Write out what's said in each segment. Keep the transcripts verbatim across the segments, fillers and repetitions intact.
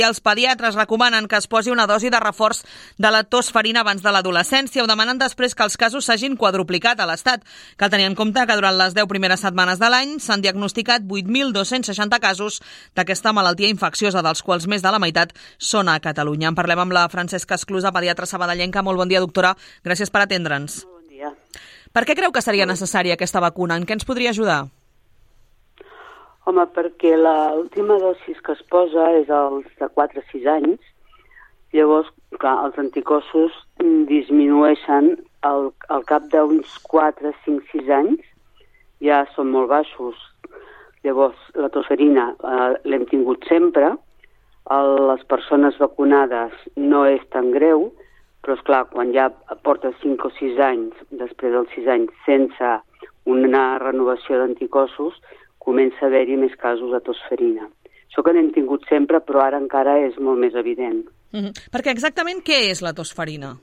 Els pediatres recomanen que es posi una dosi de reforç de la tosferina abans de l'adolescència. Ho demanen després que els casos s'hagin quadruplicat a l'Estat. Cal tenir en compte que durant les deu primeres setmanes de l'any s'han diagnosticat vuit mil dos-cents seixanta casos d'aquesta malaltia infecciosa, dels quals més de la meitat són a Catalunya. En parlem amb la Francesca Esclusa, pediatra sabadellenca. Molt bon dia, doctora. Gràcies per atendre'ns. Bon dia. Per què creu que seria necessària aquesta vacuna? En què ens podria ajudar? Home, perquè l'última dosi que es posa és als de quatre a sis anys. Llavors, clar, els anticossos disminueixen al, al cap d'uns quatre, cinc, sis anys. Ja són molt baixos. Llavors, la tosferina eh, l'hem tingut sempre. El, les persones vacunades no és tan greu, però, esclar, quan ja porta cinc o sis anys, després dels sis anys, sense una renovació d'anticossos, comença a haver-hi més casos de tosferina. Això que n'hem tingut sempre, però ara encara és molt més evident. Mm-hmm. Perquè exactament què és la tosferina?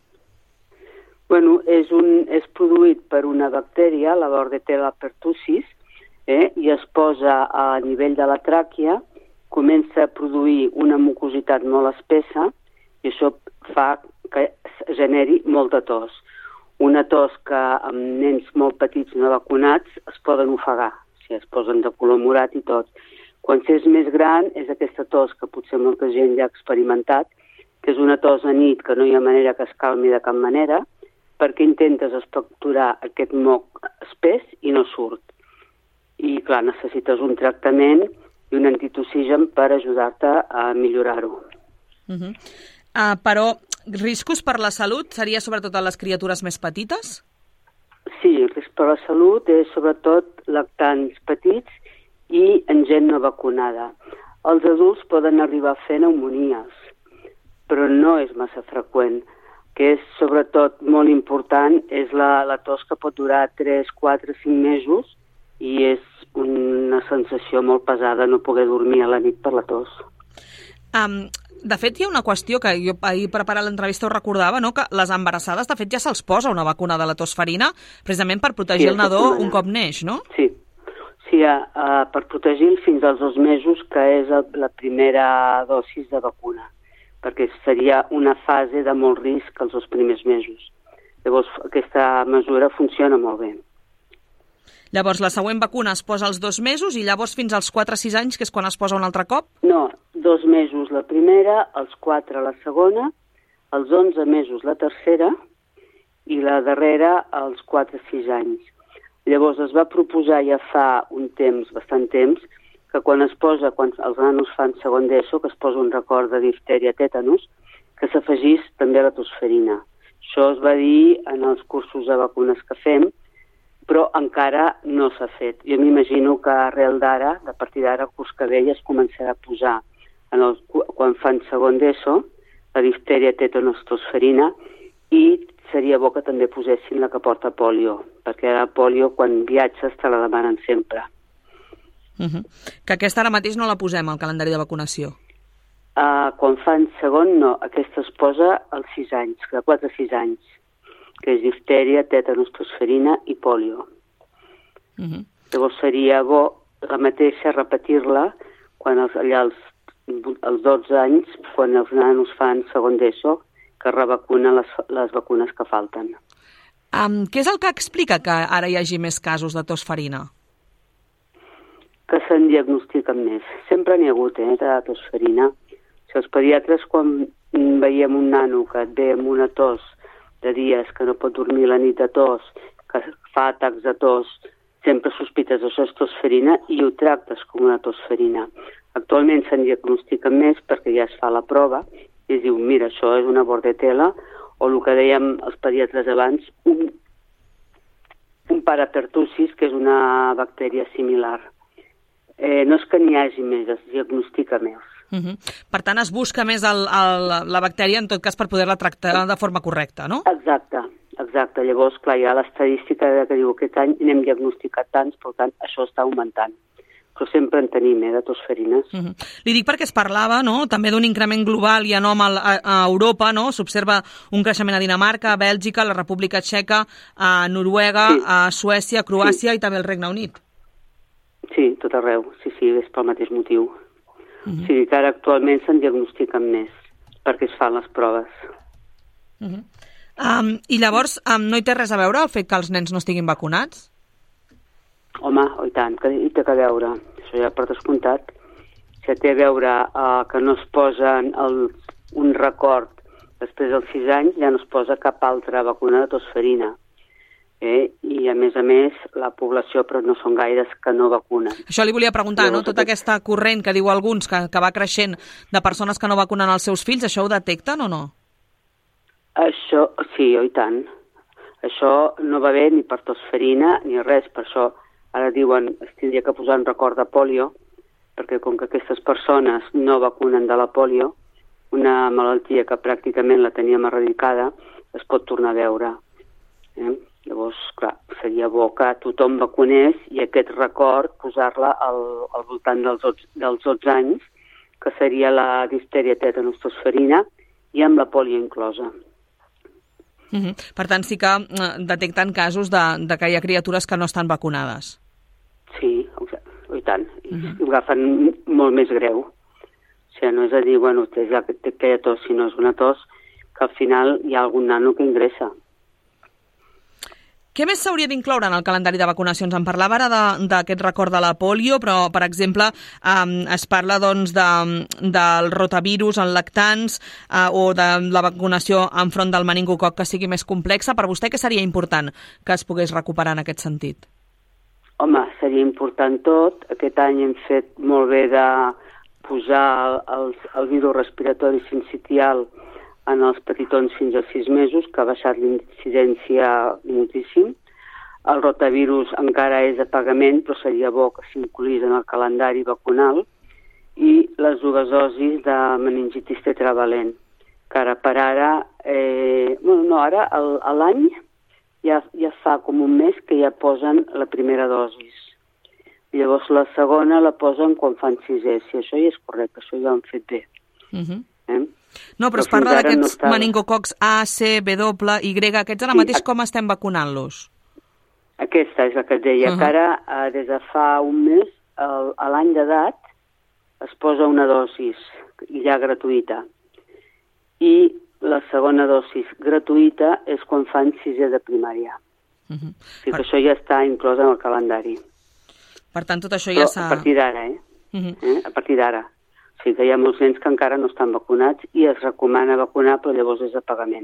Bueno, és, un, és produït per una bactèria, la Bordetella pertussis, eh, i es posa a nivell de la tràquea, comença a produir una mucositat molt espessa i això fa que generi molta tos. Una tos que amb nens molt petits no vacunats es poden ofegar. Es posen de color morat i tot. Quan s'és més gran és aquesta tos que potser molta gent ja ha experimentat, que és una tos a nit que no hi ha manera que es calmi de cap manera, perquè intentes expectorar aquest moc espès i no surt. I clar, necessites un tractament i un antitoxigen per ajudar-te a millorar-ho. Uh-huh. Uh, però riscos per la salut seria sobretot a les criatures més petites? Sí, el risc per la salut és sobretot lactants petits i en gent no vacunada. Els adults poden arribar a fer pneumonies, però no és massa freqüent. Que és sobretot molt important és la, la tos que pot durar tres, quatre, cinc mesos i és una sensació molt pesada no poder dormir a la nit per la tos. Um, de fet, hi ha una qüestió que jo ahir preparant l'entrevista ho recordava, no? Que les embarassades, de fet, ja se'ls posa una vacuna de la tosferina precisament per protegir sí, el nadó un cop neix, no? Sí, sí uh, uh, per protegir fins als dos mesos, que és el, la primera dosis de vacuna, perquè seria una fase de molt risc els dos primers mesos. Llavors, aquesta mesura funciona molt bé. Llavors, la següent vacuna es posa als dos mesos i llavors fins als quatre a sis anys, que és quan es posa un altre cop? No, dos mesos la primera, els quatre la segona, els onze mesos la tercera i la darrera als quatre a sis anys. Llavors es va proposar ja fa un temps, bastant temps, que quan es posa, quan els nanos fan segon d'ESO, que es posa un record de diftèria tètanus, que s'afegís també la tosferina. Això es va dir en els cursos de vacunes que fem, però encara no s'ha fet. Jo m'imagino que arrel d'ara, de partir d'ara, el curs que ve ja es començarà a posar, en el, quan fan segon d'ESO, la diftèria tètanus tosferina, i seria bo que també posessin la que porta pòlio, perquè la pòlio, quan viatges, te la demanen sempre. Uh-huh. Que aquesta ara mateix no la posem al calendari de vacunació? Uh, quan fan segon, no. Aquesta es posa als sis anys, de quatre a sis anys, que és diftèria, tètanus, tosferina i pòlio. Uh-huh. Llavors seria bo la mateixa repetir-la quan els, allà els, els dotze anys, quan els nanos fan segon d'ESO, que revacunen les, les vacunes que falten. Um, què és el que explica que ara hi hagi més casos de tosferina? Que se'n diagnostiquen més. Sempre n'hi ha hagut, eh, de tosferina. Si els pediatres, quan veiem un nano que et ve amb una tos de dies, que no pot dormir la nit de tos, que fa atacs de tos, sempre sospites això és tosferina i ho tractes com una tosferina. Actualment se'n diagnostiquen més perquè ja es fa la prova i es diu, mira, això és una Bordetella, o el que dèiem els pediatres abans, un, un parapertussis, que és una bactèria similar. Eh, no és que n'hi hagi més, es diagnostica més. Uh-huh. Per tant, es busca més el, el, la bactèria, en tot cas, per poder-la tractar de forma correcta, no? Exacte, exacte. Llavors, clar, hi ha l'estadística que diu que aquest any n'hem diagnosticat tants, per tant, això està augmentant. Però sempre en tenim, eh, de tosferines. Uh-huh. Li dic perquè es parlava, no?, també d'un increment global i anòmal a, a Europa, no? S'observa un creixement a Dinamarca, a Bèlgica, a la República Txeca, a Noruega, sí. a Suècia, a Croàcia sí. i també al Regne Unit. Sí, tot arreu. Sí, sí, és pel mateix motiu. Uh-huh. O sigui que ara actualment se'n diagnostiquen més, perquè es fan les proves. Uh-huh. Um, I llavors, um, no hi té res a veure el fet que els nens no estiguin vacunats? Home, oh, i tant, que hi té a veure. Això ja per descomptat. Si té a veure uh, que no es posen el, un record després dels sis anys, ja no es posa cap altra vacuna de tosferina. Eh? I, a més a més, la població, però no són gaires que no vacunen. Això li volia preguntar, Llavors, no? Tota aquest... aquesta corrent que diu alguns, que, que va creixent de persones que no vacunen els seus fills, això ho detecten o no? Això, sí, oh, i tant. Això no va bé ni per tosferina ni res, per això ara diuen es tindria que posar un record de pòlio, perquè com que aquestes persones no vacunen de la pòlio, una malaltia que pràcticament la teníem erradicada, es pot tornar a veure. Eh? Llavors, clar, seria bo que tothom vacunés i aquest record posar-la al, al voltant dels, dels dotze anys, que seria la diftèria, tetanostosferina, i amb la pòlio inclosa. Uh-huh. Per tant, sí que uh, detecten casos de, de que hi ha criatures que no estan vacunades. Sí, i tant. Uh-huh. Ho agafen molt més greu. O sigui, no és a dir, bueno, és ja que té aquella tos, si no és una tos, que al final hi ha algun nano que ingressa. Què més s'hauria d'incloure en el calendari de vacunacions? En parlava ara d'aquest record de la pòlio, però, per exemple, um, es parla doncs, de, del rotavirus en lactants uh, o de la vacunació enfront del meningococ que sigui més complexa. Per vostè, què seria important que es pogués recuperar en aquest sentit? Home, seria important tot. Aquest any hem fet molt bé de posar el, el, el virus respiratori sincitial en els petitons fins a sis mesos, que ha baixat l'incidència moltíssim. El rotavirus encara és a pagament, però seria bo que s'incluís en el calendari vacunal. I les dues dosis de meningitis tetravalent, que ara per ara, eh, bueno, no, ara el, a l'any ja, ja fa com un mes que ja posen la primera dosis. Llavors la segona la posen quan fan sisè. Si això ja és correcte, això ja ho han fet bé. Uh-huh. Eh? No, però, però es parla d'aquests no meningococs A, C, W, Y, aquests ara sí, mateix com estem vacunant-los? Aquesta és la que et deia, uh-huh. que ara, eh, des de fa un mes, el, a l'any d'edat, es posa una dosis ja gratuïta. I la segona dosis gratuïta és quan fan sisè de primària. Uh-huh. O sigui per... que això ja està inclòs en el calendari. Per tant, tot això ja s'ha... A partir d'ara, eh? Uh-huh. eh? A partir d'ara. O sigui que hi ha molts nens que encara no estan vacunats i es recomana vacunar, però llavors és a pagament.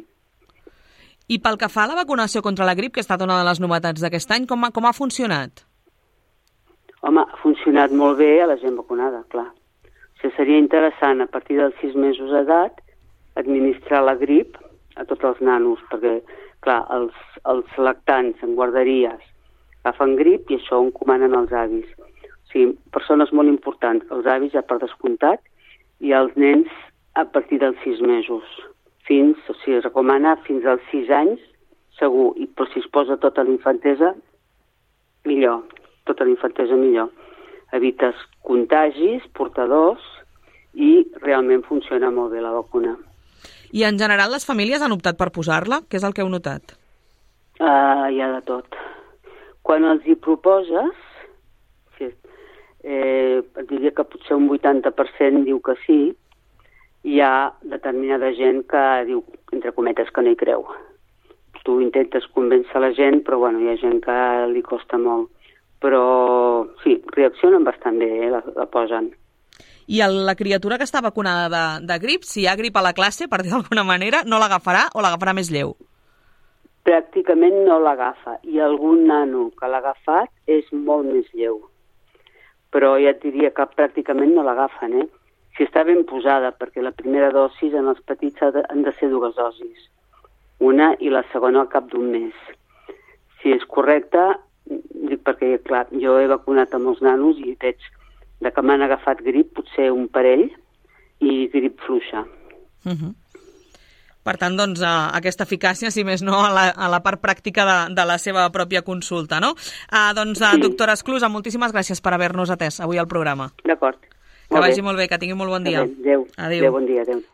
I pel que fa a la vacunació contra la grip, que ha estat una de les novetats d'aquest any, com ha, com ha funcionat? Home, ha funcionat molt bé a la gent vacunada, clar. O sigui, seria interessant, a partir dels sis mesos d'edat, administrar la grip a tots els nanos, perquè, clar, els, els lactants en guarderies agafen grip i això ho encomanen els avis. O sigui, persones molt importants, els avis ja per descomptat, i els nens a partir dels sis mesos. Fins, o sigui, es recomana fins als sis anys, segur, i, però si es posa tota la infantesa, millor, tota la infantesa millor. Evites contagis, portadors, i realment funciona molt bé la vacuna. I en general les famílies han optat per posar-la? Què és el que heu notat? Uh, hi ha de tot. Quan els hi proposes, sí, eh, et diria que potser un vuitanta per cent diu que sí, hi ha determinada gent que diu, entre cometes, que no hi creu. Tu intentes convèncer la gent, però bueno, hi ha gent que li costa molt. Però sí, reaccionen bastant bé, eh, la, la posen. I el, la criatura que està vacunada de, de grip, si hi ha grip a la classe, per dir d'alguna manera, no l'agafarà o l'agafarà més lleu? Pràcticament no l'agafa. I algun nano que l'ha agafat és molt més lleu. Però ja et diria que pràcticament no l'agafen, eh? Si està ben posada, perquè la primera dosis en els petits han de ser dues dosis. Una i la segona al cap d'un mes. Si és correcte, dic perquè, clar, jo he vacunat a molts nanos i veig de que m'han agafat grip, potser un parell, i grip fluixa. Uh-huh. Per tant, doncs, uh, aquesta eficàcia, si més no, a la, a la part pràctica de, de la seva pròpia consulta, no? Uh, doncs, uh, sí. Doctora Esclusa, moltíssimes gràcies per haver-nos atès avui al programa. D'acord. Que vagi molt bé, que tingui molt bon dia. Adéu. Adéu. Adéu, bon dia, adéu.